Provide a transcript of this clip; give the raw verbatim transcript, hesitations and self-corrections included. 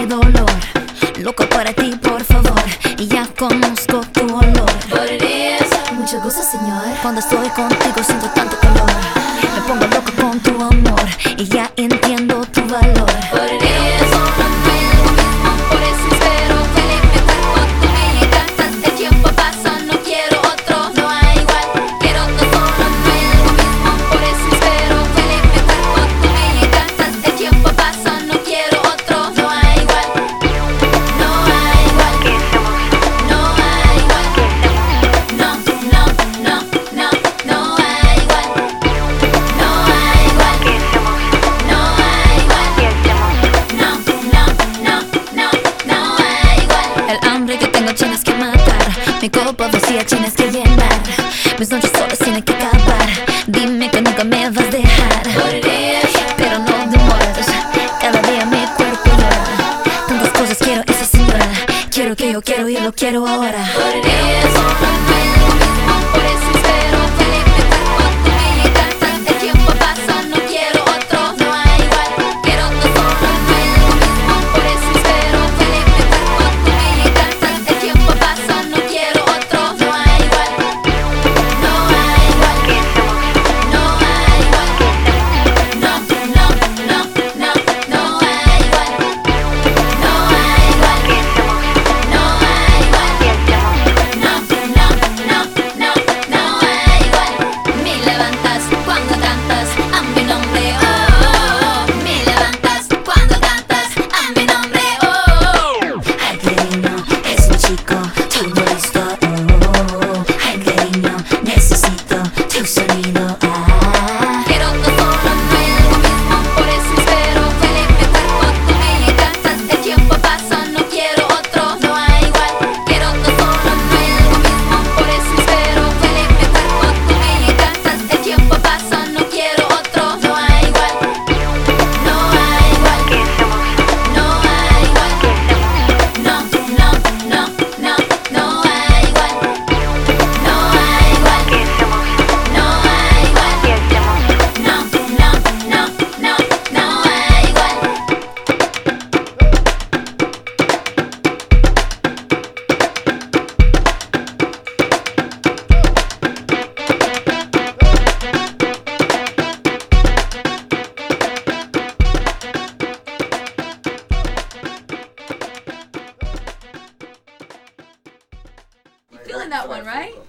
dolor. Loco para ti, por favor, y ya conozco tu olor. What it is. Mucho gusto, señor. Cuando estoy contigo siento tanto calor. Me pongo loco con tu amor y ya entiendo tu valor. What it is. Por eso espero que limpie tu cuerpo, tú me encantas. El tiempo pasa, no quiero otro, no hay igual. Quiero todo solo lo mismo. Por eso espero que limpie tu cuerpo, tú me encantas. El tiempo pasa, no quiero otro, no hay igual. No hay igual. No hay igual. No, no, no, no, no hay igual. No hay igual. No hay igual. No, no, no, no, no hay igual. El hambre que tengo tienes que matar. Mi copa vacía tienes que llenar. Mis noches solas tienen que acabar. Dime que nunca me vas a dejar. What it is. Pero no demoras. Cada día mi cuerpo llora. Tantas cosas quiero esa señora. Quiero que yo quiero y lo quiero ahora. What it is. Por eso espero que limpie tu cuerpo, tú me encantas. El tiempo pasa, no quiero otro, no hay igual. Quiero todo solo lo mismo. Por eso espero que limpie tu cuerpo, tú me encantas. El tiempo pasa, no quiero otro, no hay igual. No hay igual. No hay igual. No, no, no, no, no hay igual. No hay igual. No hay igual. No, no, no, no, no hay igual. Me levantas cuando cantas a mi nombre, oh, oh, oh. Me levantas cuando cantas a mi nombre, oh, oh. Ay, cariño, es un chico, todo listo. Oh, ay, cariño, necesito tu sonido. Ah. Quiero todo solo lo mismo. Por eso espero que limpie tu cuerpo, tú me encantas. El tiempo pasa, no quiero otro, no hay igual. Quiero todo solo lo mismo. Por eso espero que limpie tu cuerpo, tú me encantas. El tiempo pasa, no quiero otro, no hay igual. No hay igual. No hay igual. No, no, no, no, no hay igual. No hay igual. No hay igual. No, no, no, no, no hay igual. Feeling that one, right?